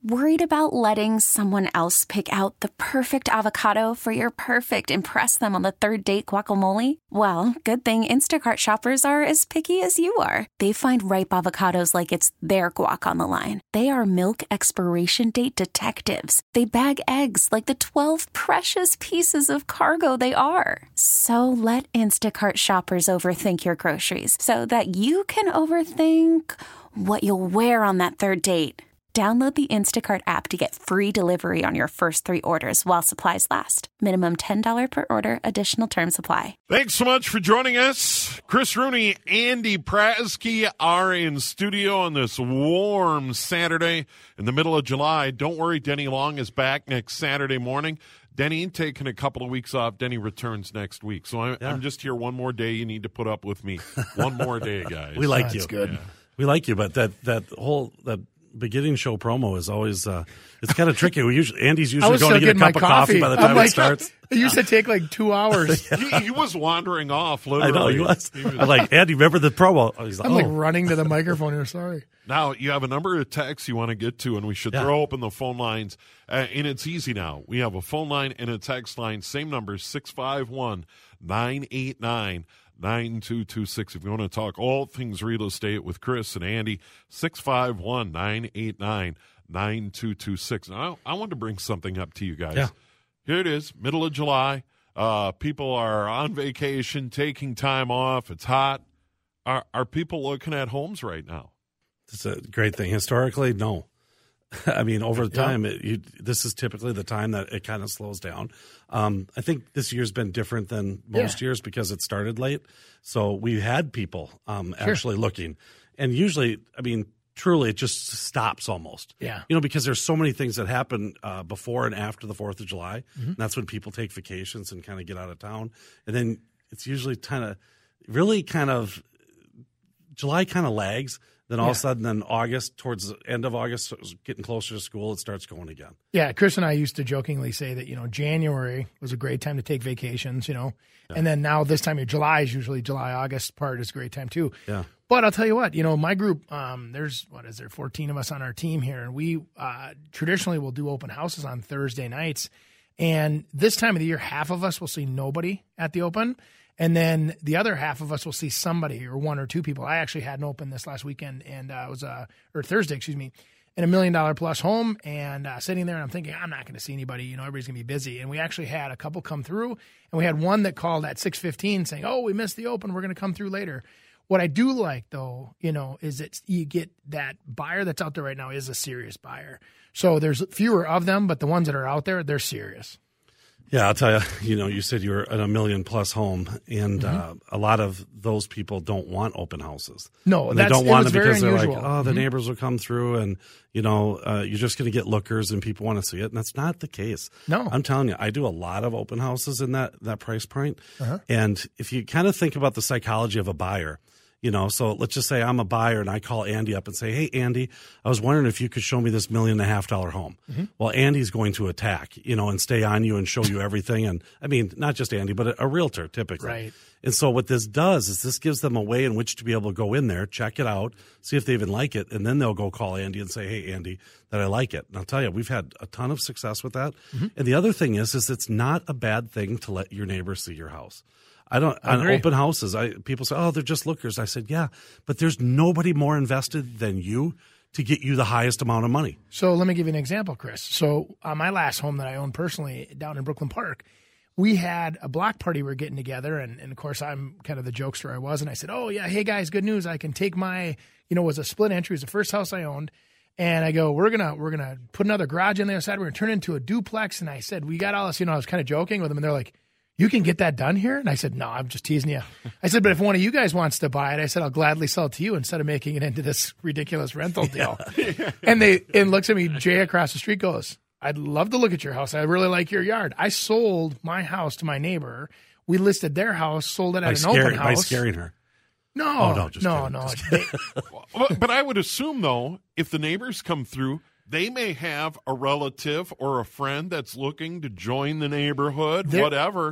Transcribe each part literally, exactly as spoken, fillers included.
Worried about letting someone else pick out the perfect avocado for your perfect impress them on the third date guacamole? Well, good thing Instacart shoppers are as picky as you are. They find ripe avocados like it's their guac on the line. They are milk expiration date detectives. They bag eggs like the twelve precious pieces of cargo they are. So let Instacart shoppers overthink your groceries so that you can overthink what you'll wear on that third date. Download the Instacart app to get free delivery on your first three orders while supplies last. Minimum ten dollars per order. Additional terms apply. Thanks so much for joining us. Chris Rooney, Andy Praski are in studio on this warm Saturday in the middle of July. Don't worry, Denny Long is back next Saturday morning. Denny taking a couple of weeks off. Denny returns next week. So I'm, yeah. I'm just here one more day. You need to put up with me. One more day, guys. We like That's you. That's good. Yeah. We like you, but that, that whole that beginning show promo is always uh, it's kind of tricky. We usually Andy's usually going to get a cup of coffee. coffee by the time like, it starts. It used to take like two hours. he, he was wandering off. Literally, I know he was. He was. I'm like, Andy, remember the promo? He's like, I'm oh. like running to the microphone here. Sorry. Now you have a number of texts you want to get to, and we should yeah. throw open the phone lines. Uh, and it's easy now. We have a phone line and a text line. Same number: six five one nine eight nine. nine two two six. If you want to talk all things real estate with Chris and Andy, six five one nine eight nine nine two two six. Now, I, I want to bring something up to you guys. Yeah. Here it is, middle of July. Uh, people are on vacation, taking time off. It's hot. Are, are people looking at homes right now? It's a great thing. Historically, no. I mean, over time, it, you, this is typically the time that it kind of slows down. Um, I think this year's been different than most yeah. years because it started late. So we had people um, sure. actually looking. And usually, I mean, truly, it just stops almost. Yeah. You know, because there's so many things that happen uh, before and after the fourth of July. Mm-hmm. And that's when people take vacations and kind of get out of town. And then it's usually kind of, really kind of, July kind of lags. Then all yeah. of a sudden, then August, towards the end of August, getting closer to school, it starts going again. Yeah, Chris and I used to jokingly say that, you know, January was a great time to take vacations, you know. Yeah. And then now this time of July is usually July, August part is a great time too. Yeah. But I'll tell you what, you know, my group, um, there's, what is there, fourteen of us on our team here. And we uh, traditionally will do open houses on Thursday nights. And this time of the year, half of us will see nobody at the open. And then the other half of us will see somebody or one or two people. I actually had an open this last weekend, and uh, it was uh, or Thursday, excuse me, in a million dollar plus home. And uh, sitting there, and I'm thinking, I'm not going to see anybody. You know, everybody's going to be busy. And we actually had a couple come through, and we had one that called at six fifteen saying, "Oh, we missed the open. We're going to come through later." What I do like, though, you know, is that you get that buyer that's out there right now is a serious buyer. So there's fewer of them, but the ones that are out there, they're serious. Yeah, I'll tell you, you know, you said you were at a million plus home, and mm-hmm. uh, a lot of those people don't want open houses. No, and they that's, don't want them because unusual. they're like, oh, the mm-hmm. neighbors will come through, and, you know, uh, you're just going to get lookers and people want to see it. And that's not the case. No. I'm telling you, I do a lot of open houses in that, that price point. Uh-huh. And if you kind of think about the psychology of a buyer, you know, so let's just say I'm a buyer and I call Andy up and say, "Hey, Andy, I was wondering if you could show me this million and a half dollar home." Mm-hmm. Well, Andy's going to attack, you know, and stay on you and show you everything. And I mean, not just Andy, but a, a realtor typically. Right. And so what this does is this gives them a way in which to be able to go in there, check it out, see if they even like it. And then they'll go call Andy and say, "Hey, Andy, that I like it." And I'll tell you, we've had a ton of success with that. Mm-hmm. And the other thing is, is it's not a bad thing to let your neighbors see your house. I don't, I on agree. open houses, I, people say, "Oh, they're just lookers." I said, yeah, but there's nobody more invested than you to get you the highest amount of money. So let me give you an example, Chris. So on my last home that I owned personally down in Brooklyn Park, we had a block party we were getting together. And, and of course, I'm kind of the jokester I was. And I said, "Oh, yeah, hey, guys, good news. I can take my, you know, it was a split entry. It was the first house I owned. And I go, we're going to we're gonna put another garage on the other side. We're going to turn it into a duplex." And I said, we got all this, you know, I was kind of joking with them. And they're like, "You can get that done here?" And I said, "No, I'm just teasing you." I said, "But if one of you guys wants to buy it," I said, "I'll gladly sell it to you instead of making it into this ridiculous rental deal." Yeah. And they and looks at me, Jay across the street goes, "I'd love to look at your house. I really like your yard." I sold my house to my neighbor. We listed their house, sold it at by an scaring, open house. By scaring her. No, oh, no, just no, kidding. no. Just They, but, but I would assume, though, if the neighbors come through, they may have a relative or a friend that's looking to join the neighborhood, whatever.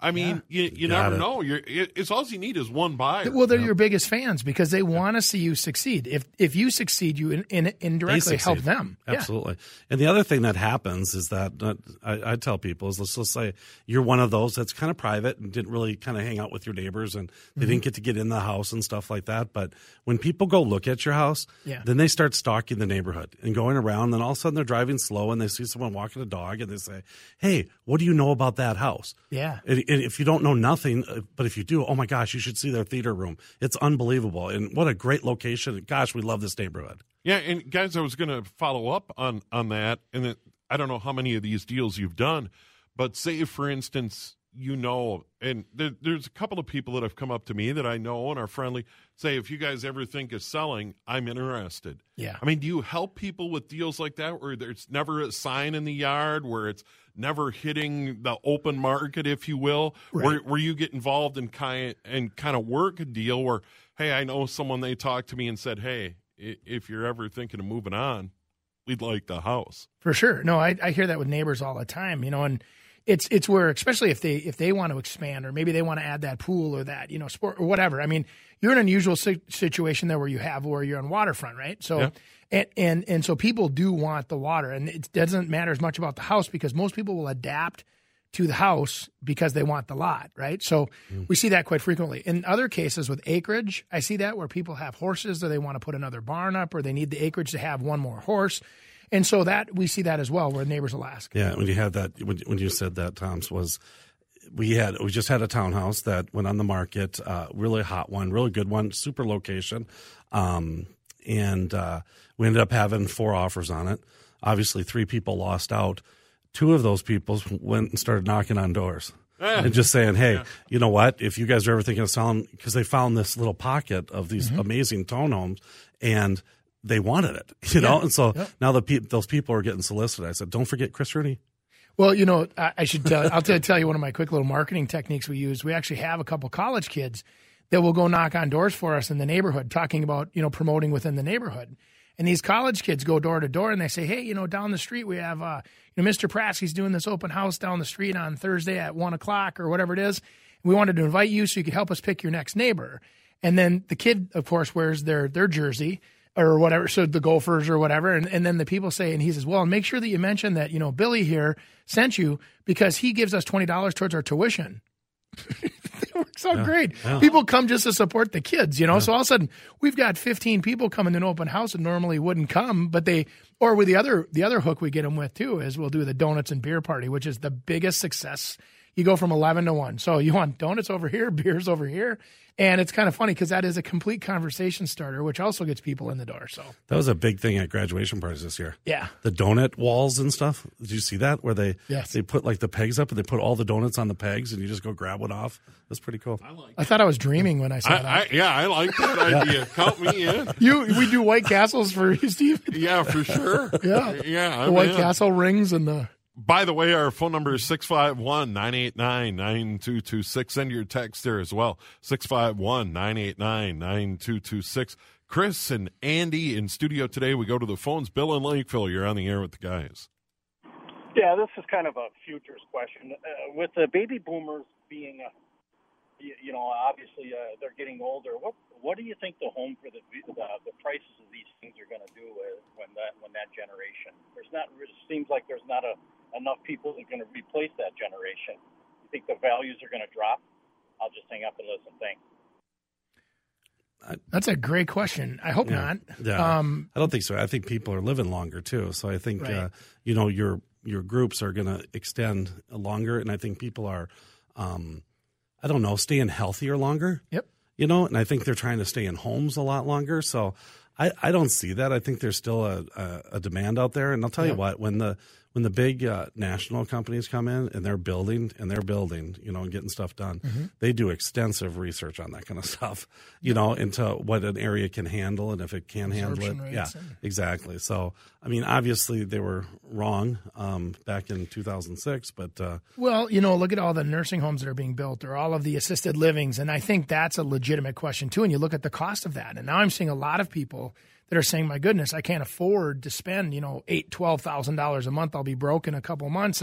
I mean, Yeah. you, you Got never it. know. You're, it, it's all you need is one buyer. Well, they're your biggest fans because they want to see you succeed. If if you succeed, you in, in, indirectly help succeed. them. Yeah. Absolutely. And the other thing that happens is that uh, I, I tell people is let's, let's say you're one of those that's kind of private and didn't really kind of hang out with your neighbors and they Mm-hmm. didn't get to get in the house and stuff like that. But when people go look at your house, Yeah. then they start stalking the neighborhood and going around. And all of a sudden they're driving slow and they see someone walking a dog and they say, hey, what do you know about that house? Yeah. And, and if you don't know nothing, uh, but if you do, oh my gosh, you should see their theater room. It's unbelievable. And what a great location. Gosh, we love this neighborhood. Yeah, and guys, I was going to follow up on on that, and it, I don't know how many of these deals you've done, but say, for instance, you know, and there, there's a couple of people that have come up to me that I know and are friendly, say, if you guys ever think of selling, I'm interested. Yeah. I mean, do you help people with deals like that where there's never a sign in the yard, where it's never hitting the open market, if you will, Right. where, where you get involved in kind and kind of work a deal where, hey, I know someone, they talked to me and said, hey, if you're ever thinking of moving on, we'd like the house. For sure. No, I, I hear that with neighbors all the time, you know, and it's it's where, especially if they if they want to expand or maybe they want to add that pool or that, you know, sport or whatever. I mean, you're in an unusual si- situation there where you have where you're on waterfront, right? So Yeah. and, and and so people do want the water, and it doesn't matter as much about the house because most people will adapt to the house because they want the lot, right? So Mm. we see that quite frequently. In other cases with acreage, I see that where people have horses or they want to put another barn up or they need the acreage to have one more horse. And so that we see that as well where neighbors will ask. Yeah, when you had that, when, when you said that, Tom's, was we had we just had a townhouse that went on the market, uh, really hot one, really good one, super location, um, and uh, we ended up having four offers on it. Obviously, three people lost out. Two of those people went and started knocking on doors. And just saying, hey, yeah. you know what? If you guys are ever thinking of selling, because they found this little pocket of these mm-hmm. amazing townhomes, and they wanted it, you know. Yeah. And so yep. now the pe- those people are getting solicited. I said, don't forget Chris Rooney. Well, you know, I, I should tell. I'll tell, tell you one of my quick little marketing techniques we use. We actually have a couple college kids that will go knock on doors for us in the neighborhood, talking about you know promoting within the neighborhood. And these college kids go door to door and they say, hey, you know, down the street we have, uh, you know, Mister Pratsky's doing this open house down the street on Thursday at one o'clock or whatever it is. We wanted to invite you so you could help us pick your next neighbor. And then the kid, of course, wears their their jersey or whatever, so the Gophers or whatever. And, and then the people say, and he says, well, and make sure that you mention that, you know, Billy here sent you because he gives us twenty dollars towards our tuition. It works out yeah, great. Yeah. People come just to support the kids, you know. Yeah. So all of a sudden, we've got fifteen people coming to an open house that normally wouldn't come, but they. Or with the other the other hook we get them with too is we'll do the donuts and beer party, which is the biggest success. You go from eleven to one. So you want donuts over here, beers over here. And it's kind of funny because that is a complete conversation starter, which also gets people in the door. So that was a big thing at graduation parties this year. Yeah. The donut walls and stuff. Did you see that? Where they yes. they put like the pegs up and they put all the donuts on the pegs and you just go grab one off. That's pretty cool. I, like I thought I was dreaming when I saw I, that. I, yeah, I like that idea. Count me in. You we do White Castles for you, Steve? Yeah, for sure. Yeah. Yeah. The I'm White in. Castle rings and the By the way, our phone number is six five one, nine eight nine, nine two two six. Send your text there as well, six five one, nine eight nine, nine two two six. Chris and Andy in studio today. We go to the phones. Bill in Lakeville, you're on the air with the guys. Yeah, this is kind of a futures question. Uh, with the baby boomers being, uh, you, you know, obviously uh, they're getting older, what what do you think the home for the the, the prices of these things are going to do uh, when that when that generation? There's not. It seems like there's not a enough people that are going to replace that generation. You think the values are going to drop? I'll just hang up and listen. Thanks. That's a great question. I hope yeah. not. Yeah. Um, I don't think so. I think people are living longer too. So I think right. uh, you know your your groups are going to extend longer, and I think people are, um, I don't know, staying healthier longer. Yep. You know, and I think they're trying to stay in homes a lot longer. So I, I don't see that. I think there's still a, a, a demand out there. And I'll tell yep. you what, when the when the big uh, national companies come in and they're building and they're building, you know, and getting stuff done, mm-hmm. they do extensive research on that kind of stuff, you yep. know, into what an area can handle and if it can handle it. Yeah, and... exactly. So, I mean, obviously they were wrong um, back in two thousand six, but. Uh, well, you know, look at all the nursing homes that are being built or all of the assisted livings. And I think that's a legitimate question too. And you look at the cost of that. And now I'm seeing a lot of people that are saying, my goodness, I can't afford to spend, you know, eight, twelve thousand dollars a month. I'll be broke in a couple of months. And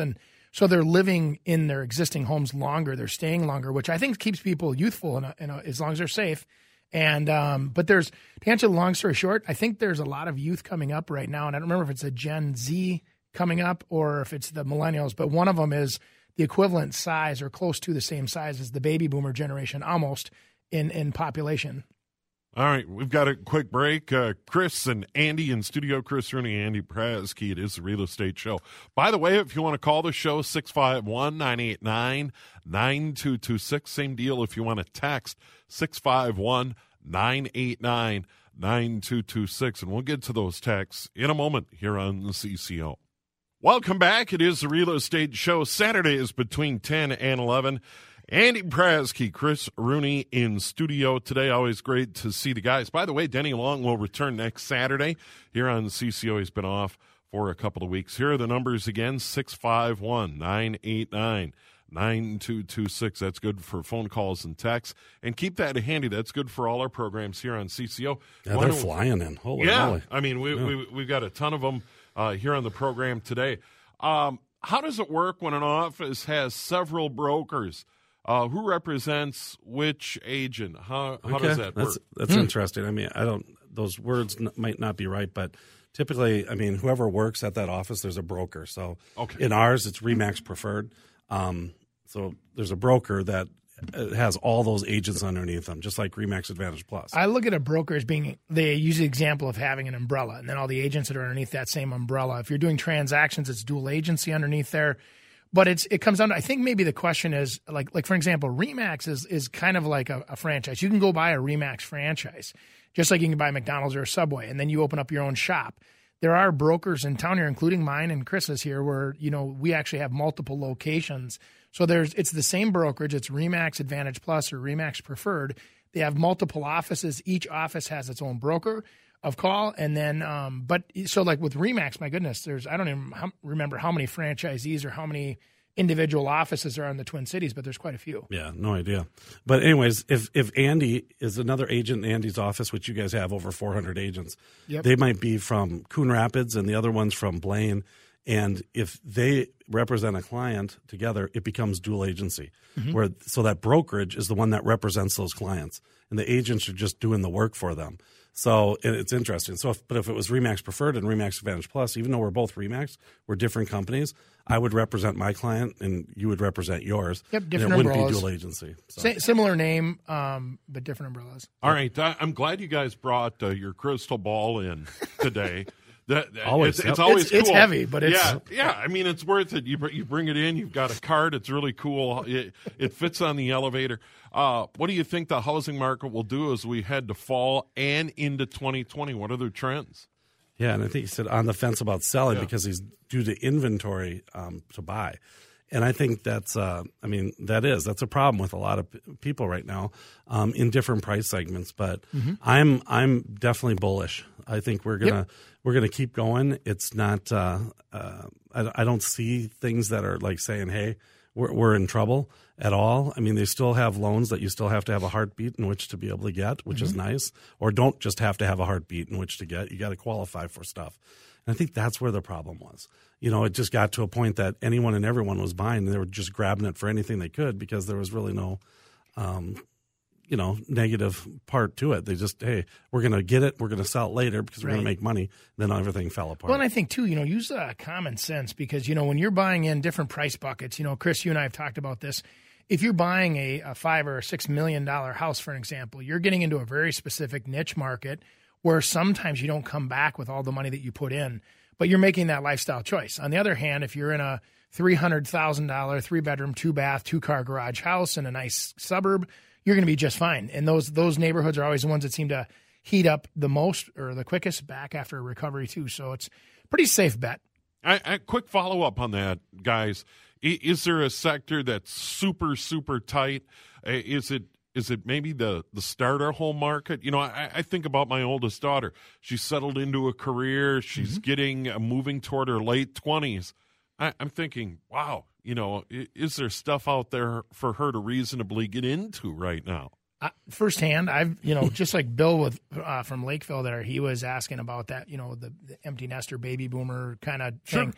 So they're living in their existing homes longer. They're staying longer, which I think keeps people youthful in a, in a, as long as they're safe. And um, but there's, to answer the long story short, I think there's a lot of youth coming up right now. And I don't remember if it's a Gen Z coming up or if it's the millennials, but one of them is the equivalent size or close to the same size as the baby boomer generation, almost in, in population. All right, we've got a quick break. Uh, Chris and Andy in studio. Chris Rooney, Andy Praski. It is the Real Estate Show. By the way, if you want to call the show, six five one, nine eight nine, nine two two six. Same deal if you want to text, six five one, nine eight nine, nine two two six. And we'll get to those texts in a moment here on the C C O. Welcome back. It is the Real Estate Show. Saturday is between ten and eleven. Andy Praski, Chris Rooney in studio today. Always great to see the guys. By the way, Denny Long will return next Saturday here on C C O. He's been off for a couple of weeks. Here are the numbers again, six five one, nine eight nine, nine two two six. That's good for phone calls and texts. And keep that handy. That's good for all our programs here on C C O. Yeah, they're flying in. Holy yeah, moly. I mean, we, yeah. we, we've got a ton of them uh, here on the program today. Um, how does it work when an office has several brokers? Uh, who represents which agent? How how okay. does that that's, work? That's hmm. interesting. I mean, I don't. Those words n- might not be right, but typically, I mean, whoever works at that office, there's a broker. So okay. in ours, it's RE/MAX Preferred. Um, so there's a broker that has all those agents underneath them, just like RE/MAX Advantage Plus. I look at a broker as being, they use the example of having an umbrella, and then all the agents that are underneath that same umbrella. If you're doing transactions, it's dual agency underneath there. But it's it comes down to, I think maybe the question is, like, like for example, RE/MAX is, is kind of like a, a franchise. You can go buy a RE/MAX franchise, just like you can buy McDonald's or a Subway, and then you open up your own shop. There are brokers in town here, including mine and Chris's here, where, you know, we actually have multiple locations. So there's it's the same brokerage. It's RE/MAX Advantage Plus or RE/MAX Preferred. They have multiple offices. Each office has its own broker of call, and then um, but so like with RE/MAX, my goodness, there's I don't even how, remember how many franchisees or how many individual offices are in the Twin Cities, but there's quite a few. Yeah, no idea. But anyways, if if Andy is another agent in Andy's office, which you guys have over four hundred agents, yep. they might be from Coon Rapids and the other one's from Blaine. And if they represent a client together, it becomes dual agency. Mm-hmm. Where so that brokerage is the one that represents those clients, and the agents are just doing the work for them. So it's interesting. So, if, but if it was RE/MAX Preferred and RE/MAX Advantage Plus, even though we're both RE/MAX, we're different companies. I would represent my client, and you would represent yours. Yep, different and it umbrellas. wouldn't be dual agency. So. Sa- similar name, um, but different umbrellas. All right, I, I'm glad you guys brought uh, your crystal ball in today. That, that, always, it's, yep. it's always it's, cool. it's heavy, but it's yeah, yeah. I mean, it's worth it. You you bring it in. You've got a card. It's really cool. It, it fits on the elevator. Uh, what do you think the housing market will do as we head to fall and into twenty twenty? What are the trends? Yeah, and I think he said on the fence about selling Yeah. because he's due to inventory um, to buy. And I think that's, uh, I mean, that is, that's a problem with a lot of p- people right now um, in different price segments. But mm-hmm. I'm, I'm definitely bullish. I think we're gonna, yep. we're gonna keep going. It's not, uh, uh, I, I don't see things that are like saying, hey, we're, we're in trouble at all. I mean, they still have loans that you still have to have a heartbeat in which to be able to get, which mm-hmm. is nice. Or don't just have to have a heartbeat in which to get. You got to qualify for stuff. And I think that's where the problem was. You know, it just got to a point that anyone and everyone was buying, and they were just grabbing it for anything they could because there was really no, um, you know, negative part to it. They just, hey, we're going to get it, we're going to sell it later because we're right. going to make money. Then everything fell apart. Well, and I think, too, you know, use uh, common sense because, you know, when you're buying in different price buckets, you know, Chris, you and I have talked about this. If you're buying a, a five or a six million dollar house, for an example, you're getting into a very specific niche market where sometimes you don't come back with all the money that you put in. But you're making that lifestyle choice. On the other hand, if you're in a three hundred thousand dollars, three-bedroom, two-bath, two-car garage house in a nice suburb, you're going to be just fine. And those those neighborhoods are always the ones that seem to heat up the most or the quickest back after a recovery, too. So it's a pretty safe bet. I, I, quick follow-up on that, guys. I, is there a sector that's super, super tight? Uh, is it Is it maybe the, the starter home market? You know, I, I think about my oldest daughter. She's settled into a career. She's mm-hmm. getting uh, moving toward her late twenties. I, I'm thinking, wow, you know, is, is there stuff out there for her to reasonably get into right now? Uh, firsthand, I've, you know, just like Bill with uh, from Lakeville there, he was asking about that, you know, the, the empty nester baby boomer kind of thing. Sure.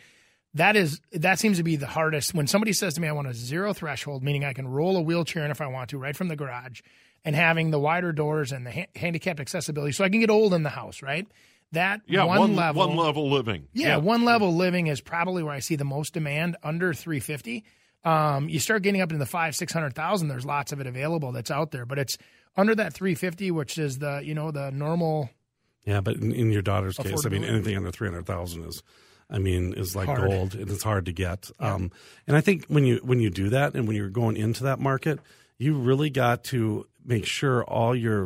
that is that seems to be the hardest. When somebody says to me, I want a zero threshold, meaning I can roll a wheelchair in if I want to, right from the garage, and having the wider doors and the ha- handicapped accessibility so I can get old in the house, right? That yeah, one, one level. One level living. Yeah, yeah, one level living is probably where I see the most demand, under three fifty. Um, you start getting up into the five, six hundred thousand, there's lots of it available that's out there. But it's under that three fifty, which is the, you know, the normal. Yeah, but in, in your daughter's case, I mean, anything under three hundred thousand is, I mean, is like hard. Gold, and it's hard to get. Yeah. Um, and I think when you when you do that, and when you're going into that market, you really got to make sure all your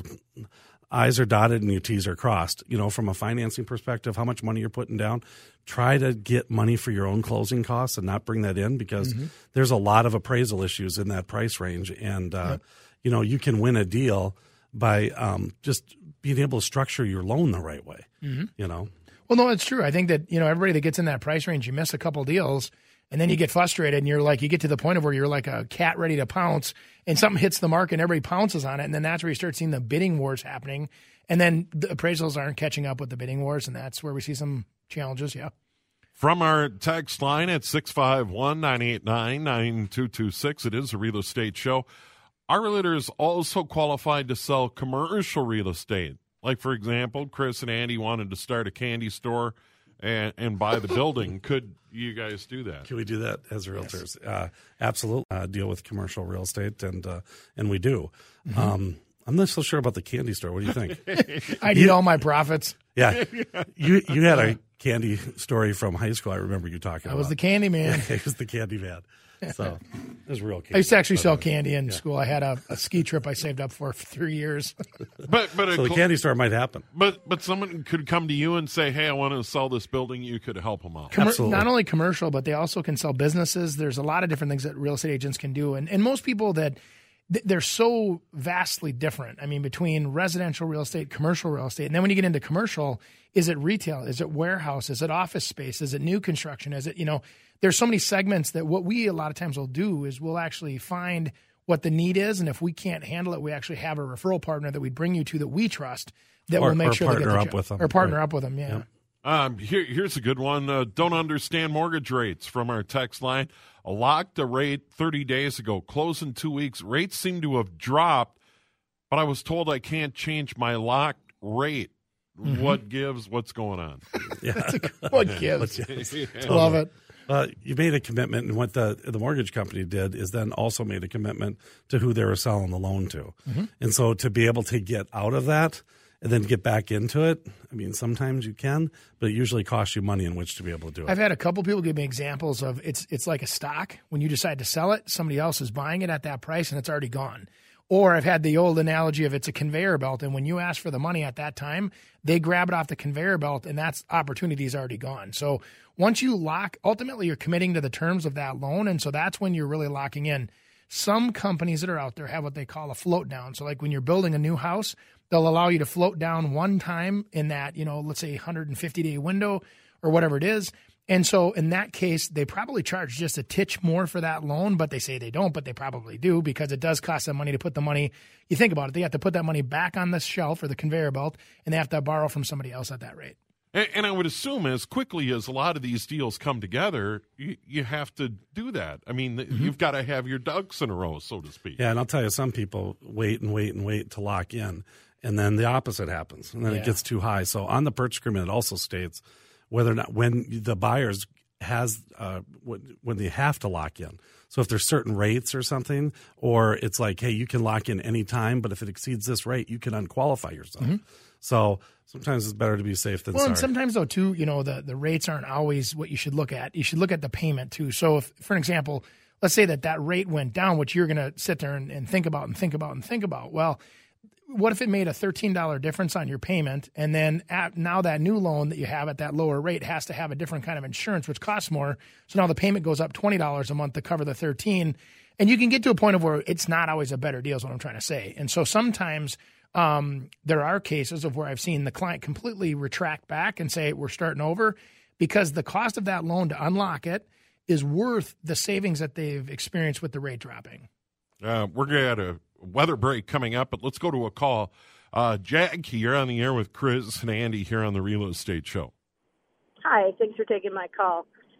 I's are dotted and your T's are crossed. You know, from a financing perspective, how much money you're putting down. Try to get money for your own closing costs and not bring that in, because mm-hmm. there's a lot of appraisal issues in that price range. And, uh, yep. you know, you can win a deal by um, just being able to structure your loan the right way, mm-hmm. you know. Well, no, it's true. I think that, you know, everybody that gets in that price range, you miss a couple deals, and then you get frustrated, and you're like, you get to the point of where you're like a cat ready to pounce, and something hits the market, and everybody pounces on it, and then that's where you start seeing the bidding wars happening, and then the appraisals aren't catching up with the bidding wars, and that's where we see some challenges, yeah. From our text line at six five one, nine eight nine, nine two two six, it is a real estate show. Our realtor is also qualified to sell commercial real estate. Like, for example, Chris and Andy wanted to start a candy store and, and buy the building. Could you guys do that? Can we do that as realtors? Yes. Uh, absolutely. Uh, deal with commercial real estate, and uh, and we do. Mm-hmm. Um, I'm not so sure about the candy store. What do you think? I need you, all my profits. Yeah. You you had a candy story from high school. I remember you talking I about. was the candy man. It was the candy man. So it was real candy. I used to actually sell candy in yeah. school. I had a, a ski trip I saved up for for three years. but but so the cl- candy store might happen. But but someone could come to you and say, hey, I want to sell this building. You could help them out. Com- Absolutely. Not only commercial, but they also can sell businesses. There's a lot of different things that real estate agents can do. And, and most people that they're so vastly different. I mean, between residential real estate, commercial real estate. And then when you get into commercial, is it retail? Is it warehouse? Is it office space? Is it new construction? Is it, you know, there's so many segments that what we a lot of times will do is we'll actually find what the need is. And if we can't handle it, we actually have a referral partner that we bring you to that we trust that or, will make or sure they get the up job. with them. Or partner right. up with them, yeah. Yep. Um, here, here's a good one. Uh, don't understand mortgage rates from our text line. I locked a rate thirty days ago. Close in two weeks. Rates seem to have dropped, but I was told I can't change my locked rate. Mm-hmm. What gives? What's going on? Yeah. What gives? yeah. Love it. Uh, you made a commitment, and what the the mortgage company did is then also made a commitment to who they were selling the loan to. Mm-hmm. And so to be able to get out of that and then get back into it, I mean, sometimes you can, but it usually costs you money in which to be able to do it. I've had a couple people give me examples of it's it's like a stock. When you decide to sell it, somebody else is buying it at that price and it's already gone. Or I've had the old analogy of it's a conveyor belt, and when you ask for the money at that time, they grab it off the conveyor belt, and that opportunity is already gone. So once you lock, ultimately you're committing to the terms of that loan, and so that's when you're really locking in. Some companies that are out there have what they call a float down. So like when you're building a new house, they'll allow you to float down one time in that, you know, let's say one hundred fifty day window or whatever it is. And so in that case, they probably charge just a titch more for that loan, but they say they don't, but they probably do because it does cost them money to put the money. You think about it, they have to put that money back on the shelf or the conveyor belt, and they have to borrow from somebody else at that rate. And, and I would assume as quickly as a lot of these deals come together, you, you have to do that. I mean, mm-hmm. you've got to have your ducks in a row, so to speak. Yeah, and I'll tell you, some people wait and wait and wait to lock in, and then the opposite happens, and then yeah. it gets too high. So on the purchase agreement, it also states whether or not when the buyers has uh, when, when they have to lock in. So if there's certain rates or something, or it's like, hey, you can lock in any time, but if it exceeds this rate, you can unqualify yourself. Mm-hmm. So sometimes it's better to be safe than well, sorry. And sometimes though too, you know, the the rates aren't always what you should look at. You should look at the payment too. So if, for an example, let's say that that rate went down, which you're going to sit there and, and think about and think about and think about. Well, what if it made a thirteen dollars difference on your payment, and then at, now that new loan that you have at that lower rate has to have a different kind of insurance, which costs more. So now the payment goes up twenty dollars a month to cover the thirteen. And you can get to a point of where it's not always a better deal is what I'm trying to say. And so sometimes um, there are cases of where I've seen the client completely retract back and say, we're starting over, because the cost of that loan to unlock it is worth the savings that they've experienced with the rate dropping. Uh, we're going to have a weather break coming up, but let's go to a call. Uh, Jackie, you're on the air with Chris and Andy here on the Real Estate Show. Hi, thanks for taking my call.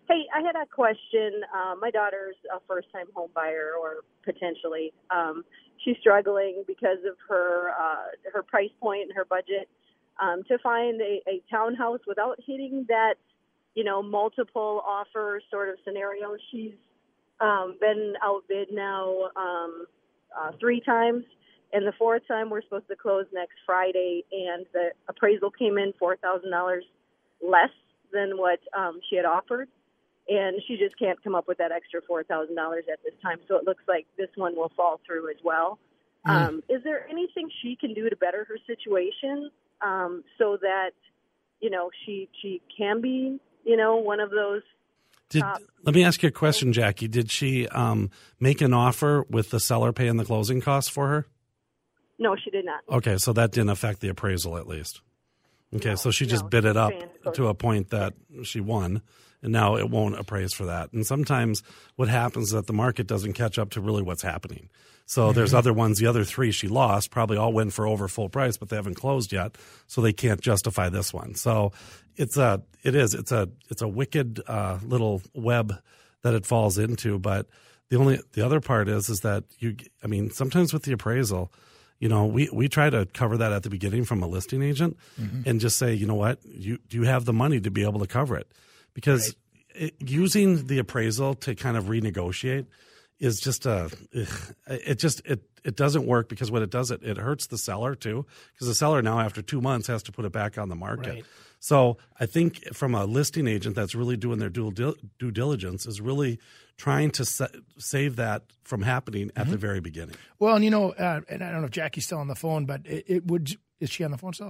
Hey, I had a question. Uh, my daughter's a first-time home buyer, or potentially. Um, she's struggling because of her uh, her price point and her budget um, to find a, a townhouse without hitting that, you know, multiple offer sort of scenario. She's um, been outbid now um, uh, three times, and the fourth time we're supposed to close next Friday, and the appraisal came in four thousand dollars less than what um, she had offered. And she just can't come up with that extra four thousand dollars at this time. So it looks like this one will fall through as well. Mm. Um, is there anything she can do to better her situation um, so that, you know, she she can be, you know, one of those Did, top... Let me ask you a question, Jackie. Did she um, make an offer with the seller paying the closing costs for her? No, she did not. Okay, so that didn't affect the appraisal at least. Okay, no, so she just no, bid it up to a closing. point that she won. And now it won't appraise for that. And sometimes what happens is that the market doesn't catch up to really what's happening. So mm-hmm. there's other ones, the other three she lost probably all went for over full price, but they haven't closed yet, so they can't justify this one. So it's a, it is, it's a, it's a wicked uh, little web that it falls into. But the only, the other part is, is that you, I mean, sometimes with the appraisal, you know, we, we try to cover that at the beginning from a listing agent mm-hmm. and just say, you know what, you do you have the money to be able to cover it? Because right. it, using the appraisal to kind of renegotiate is just a, it just, it, it doesn't work because what it does, it, it hurts the seller too, because the seller now after two months has to put it back on the market. Right. So I think from a listing agent that's really doing their due, due diligence is really trying to sa- save that from happening at mm-hmm. the very beginning. Well, and you know, uh, and I don't know if Jackie's still on the phone, but it, it would, is she on the phone still?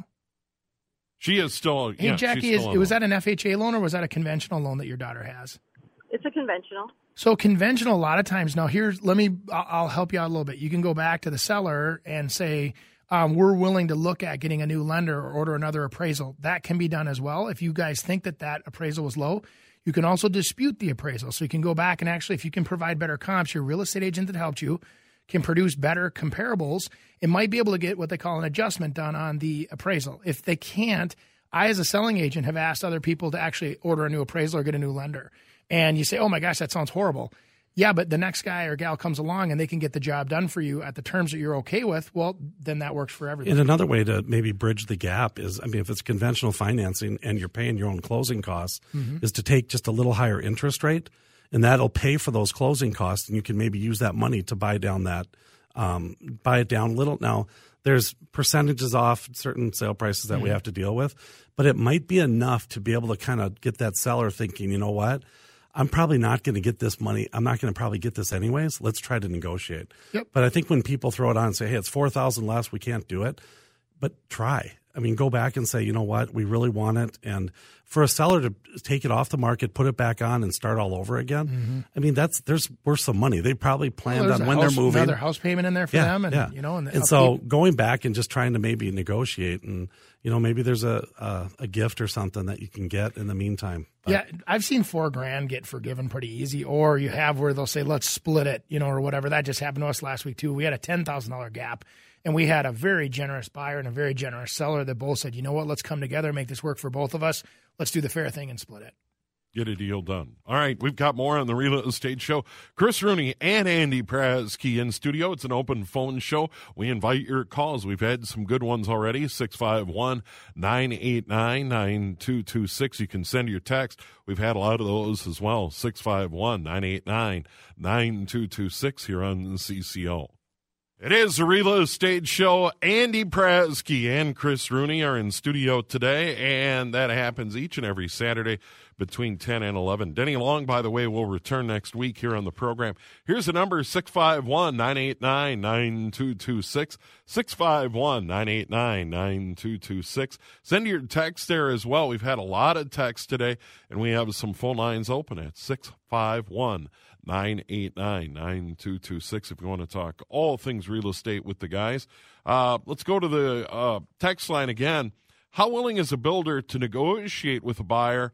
She is still. Hey, yeah, Jackie, she's is, still was that an F H A loan or was that a conventional loan that your daughter has? It's a conventional. So conventional, a lot of times. Now, here's let me. I'll help you out a little bit. You can go back to the seller and say, um, "We're willing to look at getting a new lender or order another appraisal." That can be done as well. If you guys think that that appraisal was low, you can also dispute the appraisal. So you can go back and actually, if you can provide better comps, your real estate agent that helped you can produce better comparables. It might be able to get what they call an adjustment done on the appraisal. If they can't, I, as a selling agent, have asked other people to actually order a new appraisal or get a new lender. And you say, oh, my gosh, that sounds horrible. Yeah, but the next guy or gal comes along and they can get the job done for you at the terms that you're okay with. Well, then that works for everybody. And another way to maybe bridge the gap is, I mean, if it's conventional financing and you're paying your own closing costs, mm-hmm. is to take just a little higher interest rate, and that'll pay for those closing costs. And you can maybe use that money to buy down that, um, buy it down a little. Now, there's percentages off certain sale prices that mm-hmm. we have to deal with, but it might be enough to be able to kind of get that seller thinking, you know what, I'm probably not going to get this money. I'm not going to probably get this anyways. Let's try to negotiate. Yep. But I think when people throw it on and say, hey, it's four thousand less, we can't do it, but try. I mean, go back and say, you know what, we really want it. And for a seller to take it off the market, put it back on, and start all over again, mm-hmm. I mean, that's there's worth some money. They probably planned well, on when house, they're moving. Another house payment in there for yeah, them. And, yeah. you know, and, and so going back and just trying to maybe negotiate, and, you know, maybe there's a, a, a gift or something that you can get in the meantime. But, yeah, I've seen four grand get forgiven pretty easy, or you have where they'll say, let's split it, you know, or whatever. That just happened to us last week, too. We had a ten thousand dollars gap. And we had a very generous buyer and a very generous seller that both said, you know what, let's come together and make this work for both of us. Let's do the fair thing and split it. Get a deal done. All right, we've got more on the Real Estate Show. Chris Rooney and Andy Prasky in studio. It's an open phone show. We invite your calls. We've had some good ones already. six five one, nine eight nine, nine two two six. You can send your text. We've had a lot of those as well. six five one, nine eight nine, nine two two six here on C C O. It is the Real Estate Show. Andy Prasky and Chris Rooney are in studio today, and that happens each and every Saturday between ten and eleven. Denny Long, by the way, will return next week here on the program. Here's the number, six five one, nine eight nine, nine two two six, six five one, nine eight nine, nine two two six. Send your text there as well. We've had a lot of texts today, and we have some phone lines open at six five one, nine eight nine, nine two two six if you want to talk all things real estate with the guys. Uh, let's go to the uh, text line again. How willing is a builder to negotiate with a buyer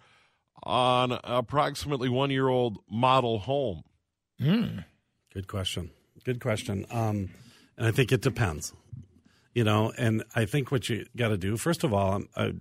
on approximately one-year-old model home? Mm. Good question. Good question. Um, and I think it depends. You know, and I think what you got to do, first of all, I,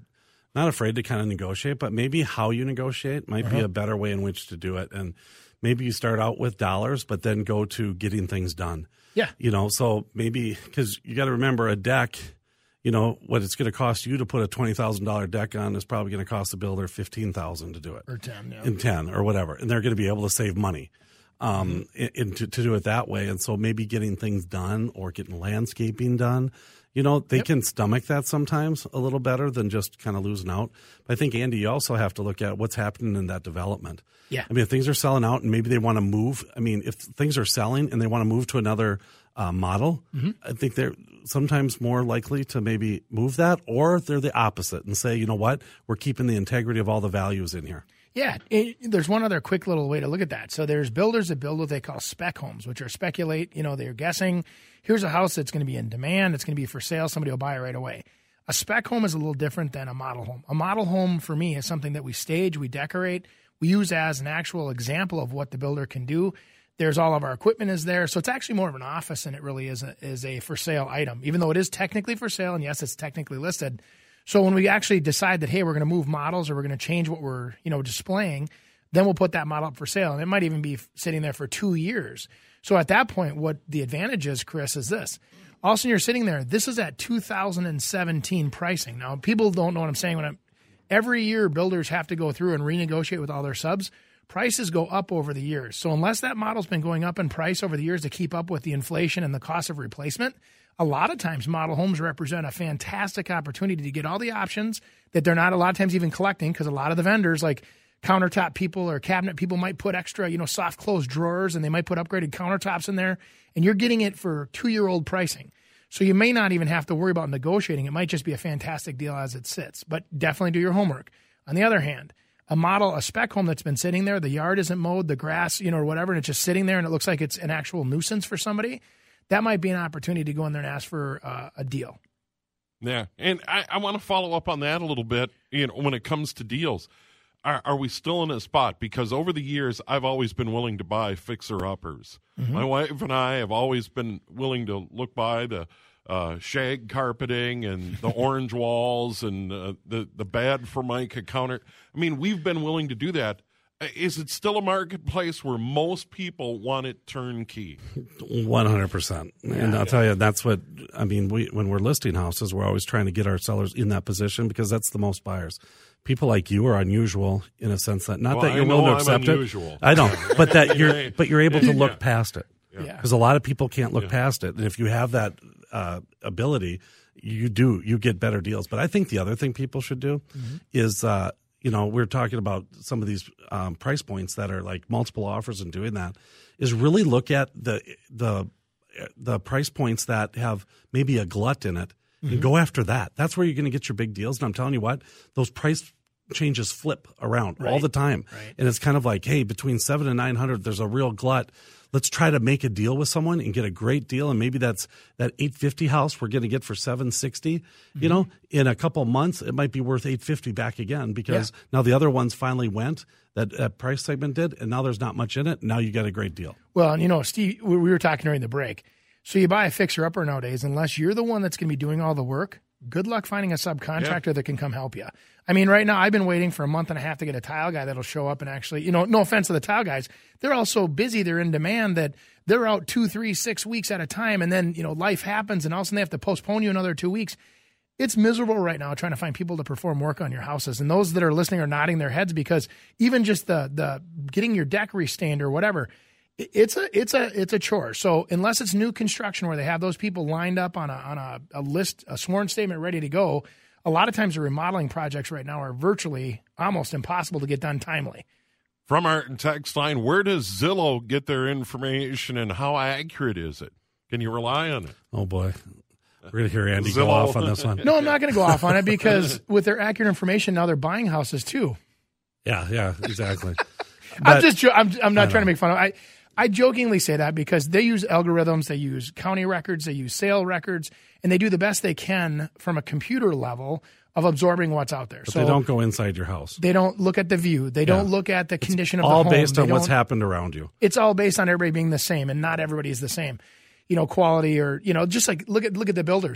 not afraid to kind of negotiate, but maybe how you negotiate might uh-huh. be a better way in which to do it. And maybe you start out with dollars, but then go to getting things done. Yeah. You know, so maybe because you got to remember a deck, you know, what it's going to cost you to put a twenty thousand dollars deck on is probably going to cost the builder fifteen thousand dollars to do it. Or ten, yeah. In ten or whatever. And they're going to be able to save money um, mm-hmm. in, in, to, to do it that way. And so maybe getting things done or getting landscaping done, you know, they yep. can stomach that sometimes a little better than just kind of losing out. But I think, Andy, you also have to look at what's happening in that development. Yeah. I mean, if things are selling out and maybe they want to move, I mean, if things are selling and they want to move to another uh, model, mm-hmm. I think they're sometimes more likely to maybe move that, or they're the opposite and say, you know what, we're keeping the integrity of all the values in here. Yeah, it, there's one other quick little way to look at that. So there's builders that build what they call spec homes, which are speculate, you know, they're guessing, here's a house that's going to be in demand, it's going to be for sale, somebody will buy it right away. A spec home is a little different than a model home. A model home, for me, is something that we stage, we decorate, we use as an actual example of what the builder can do. There's all of our equipment is there. So it's actually more of an office than it really is a, is a for sale item, even though it is technically for sale. And yes, it's technically listed. So when we actually decide that, hey, we're going to move models or we're going to change what we're, you know, displaying, then we'll put that model up for sale. And it might even be sitting there for two years. So at that point, what the advantage is, Chris, is this. All of a sudden you're sitting there. This is at two thousand seventeen pricing. Now, people don't know what I'm saying when I'm, every year builders have to go through and renegotiate with all their subs. Prices go up over the years. So unless that model's been going up in price over the years to keep up with the inflation and the cost of replacement, a lot of times model homes represent a fantastic opportunity to get all the options that they're not a lot of times even collecting, because a lot of the vendors, like countertop people or cabinet people, might put extra, you know, soft close drawers, and they might put upgraded countertops in there, and you're getting it for two-year-old pricing. So you may not even have to worry about negotiating. It might just be a fantastic deal as it sits, but definitely do your homework. On the other hand, a model, a spec home that's been sitting there, the yard isn't mowed, the grass, you know, or whatever, and it's just sitting there and it looks like it's an actual nuisance for somebody, that might be an opportunity to go in there and ask for uh, a deal. Yeah, and I, I want to follow up on that a little bit. You know, when it comes to deals, are, are we still in a spot? Because over the years, I've always been willing to buy fixer-uppers. Mm-hmm. My wife and I have always been willing to look by the uh, shag carpeting and the orange walls and uh, the, the bad Formica counter. I mean, we've been willing to do that. Is it still a marketplace where most people want it turnkey? one hundred percent. And I'll tell you, that's what, I mean, we when we're listing houses, we're always trying to get our sellers in that position because that's the most buyers. People like you are unusual in a sense that, not well, that you're I willing to I'm accept unusual. it. I know, but that you're, but you're able to look yeah. past it. Yeah. Because a lot of people can't look yeah. past it. And if you have that uh, ability, you do, you get better deals. But I think the other thing people should do mm-hmm. is, uh, you know, we're talking about some of these um, price points that are like multiple offers and doing that, is really look at the the the price points that have maybe a glut in it mm-hmm. and go after that. That's where you're going to get your big deals. And I'm telling you what, those price changes flip around right. all the time. Right. And it's kind of like, hey, between seven and nine hundred, there's a real glut. Let's try to make a deal with someone and get a great deal. And maybe that's that eight fifty house we're going to get for seven sixty. Mm-hmm. You know, in a couple of months, it might be worth eight fifty back again because yeah. now the other ones finally went, that, that price segment did, and now there's not much in it. Now you got a great deal. Well, and you know, Steve, we were talking during the break. So you buy a fixer-upper nowadays, unless you're the one that's going to be doing all the work, good luck finding a subcontractor yeah. that can come help you. I mean, right now, I've been waiting for a month and a half to get a tile guy that'll show up and actually, you know, no offense to the tile guys, they're all so busy, they're in demand that they're out two, three, six weeks at a time, and then, you know, life happens, and all of a sudden they have to postpone you another two weeks. It's miserable right now trying to find people to perform work on your houses. And those that are listening are nodding their heads because even just the the getting your deck restained or whatever, it's a it's a it's a chore. So unless it's new construction where they have those people lined up on a on a, a list, a sworn statement ready to go, a lot of times the remodeling projects right now are virtually almost impossible to get done timely. From our text line, where does Zillow get their information and how accurate is it? Can you rely on it? Oh, boy. We're going to hear Andy Zillow. go off on this one. No, I'm not going to go off on it because with their accurate information, now they're buying houses too. Yeah, yeah, exactly. I'm just, jo- I'm, I'm not trying to make fun of it. I, I jokingly say that because they use algorithms, they use county records, they use sale records, and they do the best they can from a computer level of absorbing what's out there. But so they don't go inside your house. They don't look at the view. They don't yeah. look at the condition it's of the home. All based on they what's happened around you. It's all based on everybody being the same, and not everybody is the same. You know, quality or, you know, just like look at look at the builders.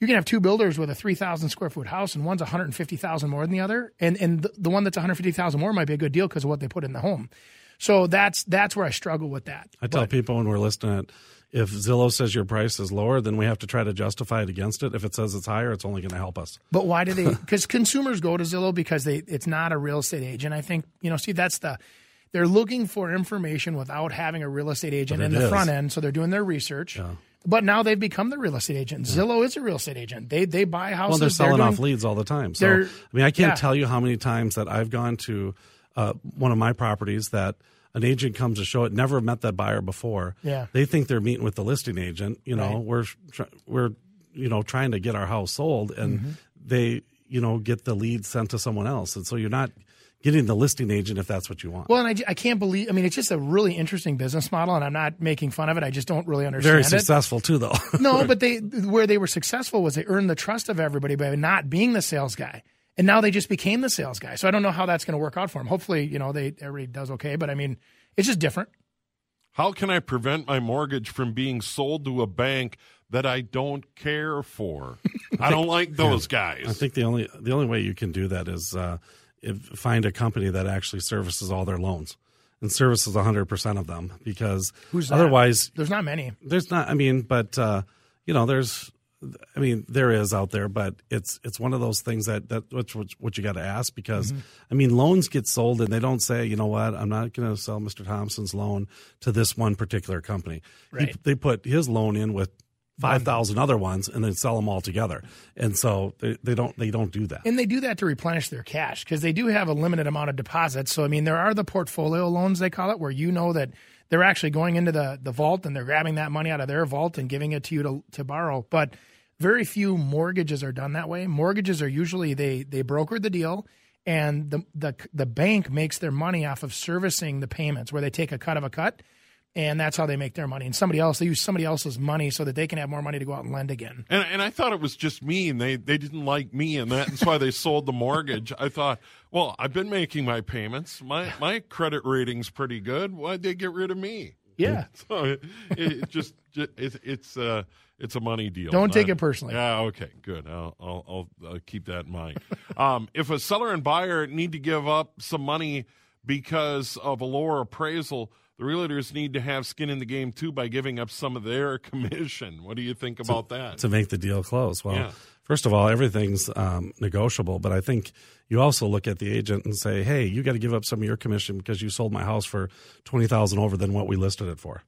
you can have two builders with a three thousand square foot house, and one's one hundred fifty thousand more than the other. And and the, the one that's one hundred fifty thousand more might be a good deal because of what they put in the home. So that's that's where I struggle with that. I tell but, people when we're listing it, if Zillow says your price is lower, then we have to try to justify it against it. If it says it's higher, it's only going to help us. But why do they? Because consumers go to Zillow because they it's not a real estate agent. I think, you know, see, that's the they're looking for information without having a real estate agent in the is. front end. So they're doing their research. Yeah. But now they've become the real estate agent. Yeah. Zillow is a real estate agent. They they buy houses. Well, they're selling they're off doing, leads all the time. So I mean, I can't yeah. tell you how many times that I've gone to uh, one of my properties that an agent comes to show it, never met that buyer before. Yeah. They think they're meeting with the listing agent. You know, right. we're we're you know trying to get our house sold, and mm-hmm. they you know get the lead sent to someone else, and so you're not getting the listing agent if that's what you want. Well, and I, I can't believe. I mean, it's just a really interesting business model, and I'm not making fun of it. I just don't really understand. Very it. successful too, though. No, but they where they were successful was they earned the trust of everybody by not being the sales guy. And now they just became the sales guy. So I don't know how that's going to work out for them. Hopefully, you know, they everybody does okay. But I mean, it's just different. How can I prevent my mortgage from being sold to a bank that I don't care for? I don't like those yeah, guys. I think the only the only way you can do that is uh, if, find a company that actually services all their loans and services one hundred percent of them. Because Who's that? Otherwise, there's not many. There's not. I mean, but uh, you know, there's. I mean, there is out there, but it's it's one of those things that that which, which what you got to ask because mm-hmm. I mean, loans get sold and they don't say, you know what, I'm not going to sell Mister Thompson's loan to this one particular company. Right. He, they put his loan in with five thousand other ones and then sell them all together, and so they, they don't they don't do that. And they do that to replenish their cash because they do have a limited amount of deposits. So I mean, there are the portfolio loans they call it, where you know that they're actually going into the the vault and they're grabbing that money out of their vault and giving it to you to to borrow, but very few mortgages are done that way. Mortgages are usually they they broker the deal, and the the the bank makes their money off of servicing the payments, where they take a cut of a cut, and that's how they make their money. And somebody else they use somebody else's money so that they can have more money to go out and lend again. And and I thought it was just me, and they they didn't like me, and that, that's why they sold the mortgage. I thought, well, I've been making my payments. My my credit rating's pretty good. Why'd they get rid of me? Yeah. So it, it just it, it's uh it's a money deal. Don't Not, take it personally. Yeah. Okay. Good. I'll I'll, I'll, I'll keep that in mind. um, if a seller and buyer need to give up some money because of a lower appraisal, the realtors need to have skin in the game too by giving up some of their commission. What do you think about to, that? To make the deal close. Well, yeah. First of all, everything's um, negotiable, but I think you also look at the agent and say, hey, you got to give up some of your commission because you sold my house for twenty thousand dollars over than what we listed it for.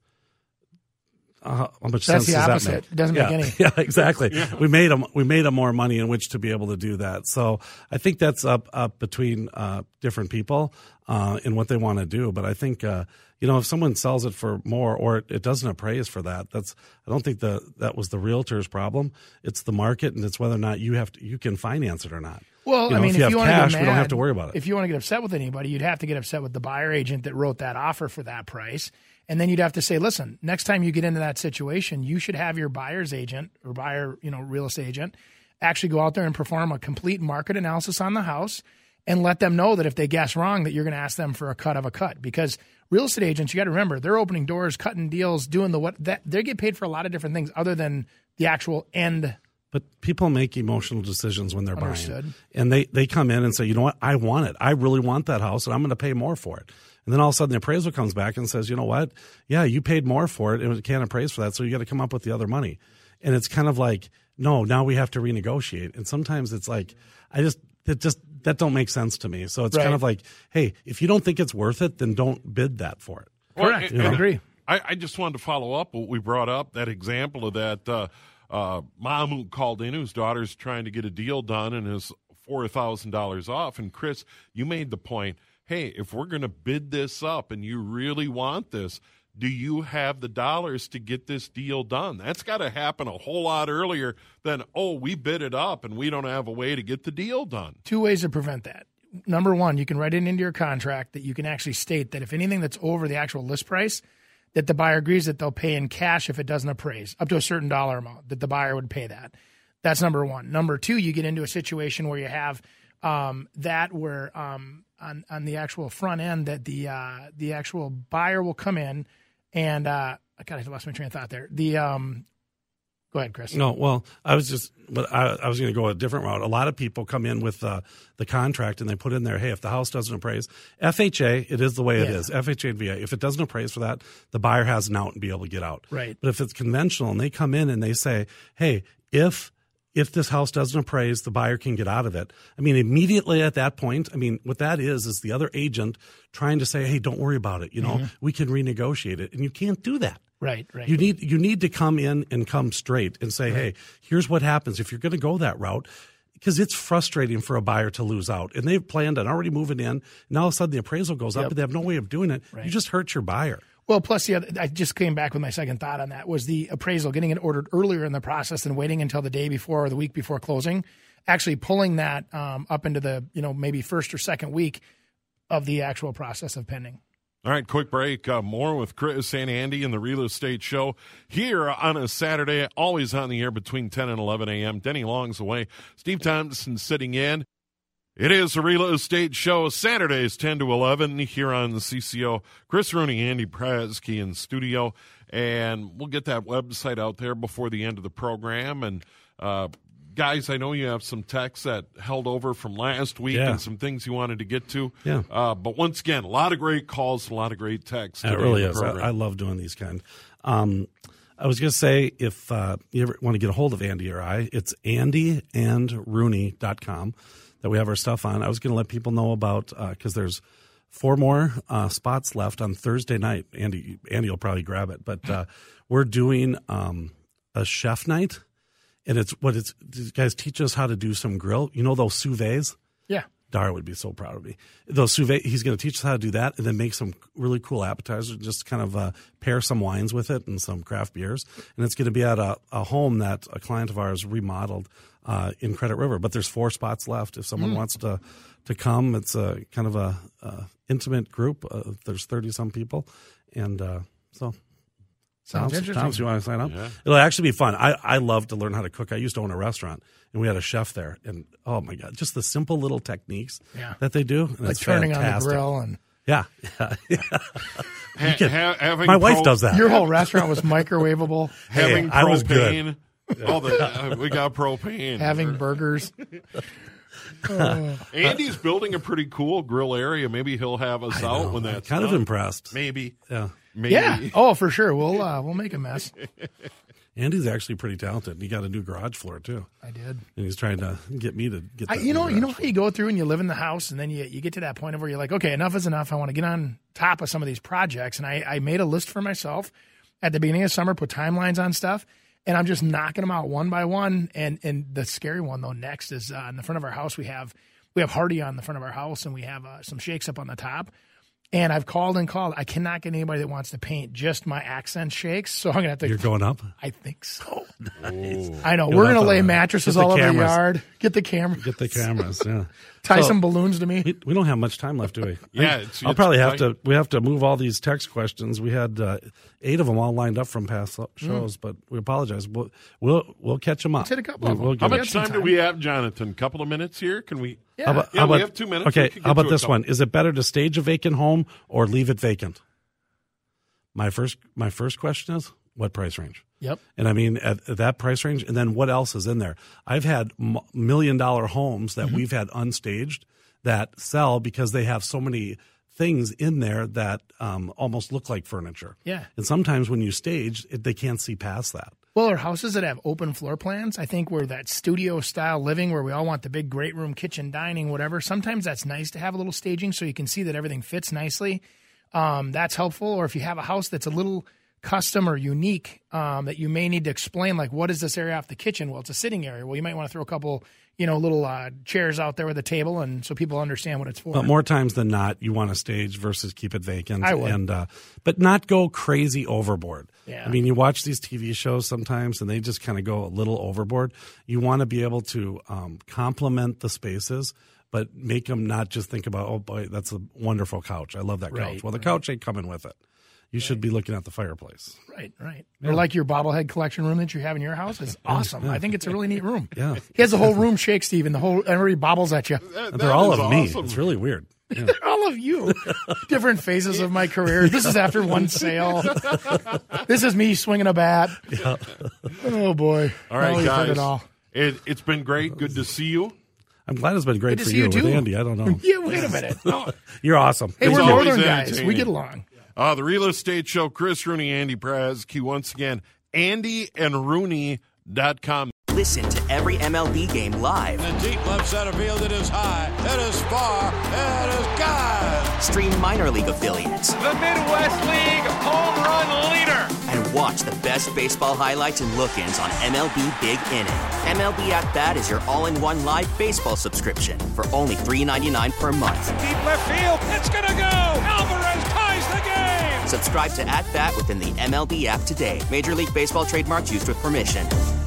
Uh, how much That's sense the does opposite. that make? It doesn't yeah, make any. Yeah, exactly. Yeah. We made them. We made them more money in which to be able to do that. So I think that's up up between uh, different people uh, in what they want to do. But I think uh, you know if someone sells it for more or it, it doesn't appraise for that, that's I don't think the that was the realtor's problem. It's the market and it's whether or not you have to, you can finance it or not. Well, you know, I mean, if you if you have want cash, to get mad, we don't have to worry about it. If you want to get upset with anybody, you'd have to get upset with the buyer agent that wrote that offer for that price. And then you'd have to say, listen, next time you get into that situation, you should have your buyer's agent or buyer, you know, real estate agent actually go out there and perform a complete market analysis on the house and let them know that if they guess wrong, that you're going to ask them for a cut of a cut. Because real estate agents, you got to remember, they're opening doors, cutting deals, doing the what that they get paid for a lot of different things other than the actual end. But people make emotional decisions when they're Understood. buying. And they, they come in and say, you know what, I want it. I really want that house, and I'm going to pay more for it. And then all of a sudden the appraisal comes back and says, you know what, yeah, you paid more for it, and it can't appraise for that, so you got to come up with the other money. And it's kind of like, no, now we have to renegotiate. And sometimes it's like, I just, it just, that don't make sense to me. So it's Right. kind of like, hey, if you don't think it's worth it, then don't bid that for it. Correct. Well, I and, agree. I, I just wanted to follow up what we brought up, that example of that uh, uh, mom who called in whose daughter's trying to get a deal done and is four thousand dollars off. And, Chris, you made the point, hey, if we're going to bid this up and you really want this, do you have the dollars to get this deal done? That's got to happen a whole lot earlier than, oh, we bid it up and we don't have a way to get the deal done. Two ways to prevent that. Number one, you can write it into your contract that you can actually state that if anything that's over the actual list price, that the buyer agrees that they'll pay in cash if it doesn't appraise, up to a certain dollar amount, that the buyer would pay that. That's number one. Number two, you get into a situation where you have um, that where um, on, on the actual front end that the uh, the actual buyer will come in and uh, – God, I lost my train of thought there. The um, Go ahead, Chris. No, well, I was just, but I, I was going to go a different route. A lot of people come in with uh, the contract and they put in there, hey, if the house doesn't appraise, F H A, it is the way it Yeah. is. F H A and V A, if it doesn't appraise for that, the buyer has an out and be able to get out. Right. But if it's conventional and they come in and they say, hey, if if this house doesn't appraise, the buyer can get out of it. I mean, immediately at that point, I mean, what that is is the other agent trying to say, hey, don't worry about it. You know, Mm-hmm. we can renegotiate it, and you can't do that. Right, right. You need you need to come in and come straight and say, hey, here's what happens if you're going to go that route, because it's frustrating for a buyer to lose out. And they've planned on already moving in, and all of a sudden the appraisal goes up, Yep. but they have no way of doing it. Right. You just hurt your buyer. Well, plus the other, I just came back with my second thought on that was the appraisal, getting it ordered earlier in the process than waiting until the day before or the week before closing. Actually pulling that um, up into the, you know, maybe first or second week of the actual process of pending. All right, quick break. Uh, more with Chris and Andy in the Real Estate Show here on a Saturday, always on the air between ten and eleven a.m. Denny Long's away. Steve Thompson sitting in. It is the Real Estate Show, Saturdays ten to eleven here on the C C O. Chris Rooney, Andy Pratsky in studio, and we'll get that website out there before the end of the program. And uh, guys, I know you have some texts that held over from last week Yeah. and some things you wanted to get to. Yeah. Uh, but once again, a lot of great calls, a lot of great texts. It today really in the is. I, program. I love doing these kind. Um, I was going to say, if uh, you ever want to get a hold of Andy or I, it's andy and rooney dot com that we have our stuff on. I was going to let people know about, because uh, there's four more uh, spots left on Thursday night. Andy, Andy will probably grab it. But uh, we're doing um, a chef night. And it's what it's, these guys teach us how to do some grill. You know those sous vets? Yeah. Dara would be so proud of me. Those sous vide, he's going to teach us how to do that and then make some really cool appetizers, just kind of uh, pair some wines with it and some craft beers. And it's going to be at a, a home that a client of ours remodeled uh, in Credit River. But there's four spots left. If someone mm. wants to to come, it's a kind of a, a intimate group. Uh, there's thirty-some people. And uh, so... Sounds Thomas, interesting. Thomas, you want to sign up? Yeah. It'll actually be fun. I, I love to learn how to cook. I used to own a restaurant, and we had a chef there. And, oh, my God, just the simple little techniques Yeah. that they do. And Like it's turning fantastic. on the grill. And Yeah. yeah. Ha- can- ha- having My wife pro- does that. your whole restaurant was microwavable, Having Hey, I was propane. All the, uh, we got propane. having burgers. Andy's building a pretty cool grill area. Maybe he'll have us I out know. when I'm that's kind of done. impressed. Maybe. Yeah. Maybe. Yeah. Oh, for sure. We'll uh, we'll make a mess. Andy's actually pretty talented. He got a new garage floor, too. I did. And he's trying to get me to get I, that you know, new you know garage how you go through and you live in the house, and then you you get to that point of where you're like, okay, enough is enough. I want to get on top of some of these projects, and I, I made a list for myself at the beginning of summer, put timelines on stuff, and I'm just knocking them out one by one. And and the scary one though next is uh, in the front of our house we have we have Hardy on the front of our house, and we have uh, some shakes up on the top. And I've called and called. I cannot get anybody that wants to paint just my accent shakes. So I'm gonna have to. You're going up? I think so. Nice. I know. You'll We're have gonna to, lay uh, mattresses get the all over the cameras. yard. Get the camera. Get the cameras, yeah. Tie So- some balloons to me. We, we don't have much time left, do we? Yeah, I, it's- I'll it's probably have tight. to. We have to move all these text questions. We had uh, eight of them all lined up from past shows, but we apologize. We'll we'll, we'll catch them up. Let's hit a couple We- of them. we'll How get much it. some time do time. we have, Jonathan? Couple of minutes here? Can we? Yeah. How about, Yeah, how we about- have two minutes. We Okay, could how get about to a this couple. one? Is it better to stage a vacant home or leave it vacant? My first my first question is what price range? Yep. And I mean, at, at that price range, and then what else is in there? I've had m- million dollar homes that Mm-hmm. we've had unstaged that sell because they have so many things in there that um, almost look like furniture. Yeah. And sometimes when you stage, it, they can't see past that. Well, or houses that have open floor plans, I think where that studio style living where we all want the big great room, kitchen, dining, whatever, sometimes that's nice to have a little staging so you can see that everything fits nicely. Um, that's helpful. Or if you have a house that's a little custom or unique um, that you may need to explain, like, what is this area off the kitchen? Well, it's a sitting area. Well, you might want to throw a couple, you know, little uh, chairs out there with a table, and so people understand what it's for. But more times than not, you want to stage versus keep it vacant. I would. And, uh, but not go crazy overboard. Yeah. I mean, you watch these T V shows sometimes and they just kind of go a little overboard. You want to be able to um, complement the spaces, but make them not just think about, oh, boy, that's a wonderful couch. I love that Right, couch. Well, the right. couch ain't coming with it. You should be looking at the fireplace. Right, right. Or like your bobblehead collection room that you have in your house is awesome. I think it's a really neat room. Yeah. He has the whole room shake, Steve, and the whole everybody bobbles at you. That- They're that all is of me. awesome. It's really weird. Yeah. All of you. Different phases of my career. This is after one sale. This is me swinging a bat. Yeah. Oh, boy. All right, now we've heard guys. It all. It, it's been great. Good to see you. I'm glad it's been great Good to for see you, you, with too. Andy. I don't know. Yeah, wait a minute. No. You're awesome. Hey, He's we're always northern guys. entertaining. We get along. Uh, the Real Estate Show, Chris Rooney, Andy Prazke. Once again, Andy and Rooney dot com. Listen to every M L B game live. In the deep left center field, it is high, it is far, it is gone. Stream minor league affiliates. The Midwest League home run leader. And watch the best baseball highlights and look-ins on M L B Big Inning. M L B At Bat is your all-in-one live baseball subscription for only three dollars and ninety-nine cents per month. Deep left field, it's gonna go. Alvarez ties the game. Subscribe to At Bat within the M L B app today. Major League Baseball trademarks used with permission.